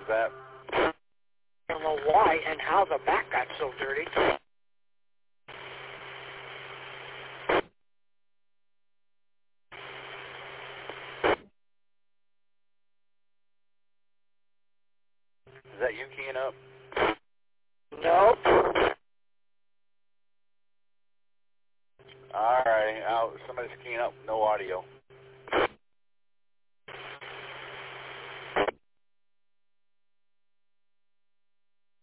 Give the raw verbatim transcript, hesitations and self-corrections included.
that? I don't know why and how the back got so dirty. Is that you keying up? No. All right. Somebody's keying up. No audio.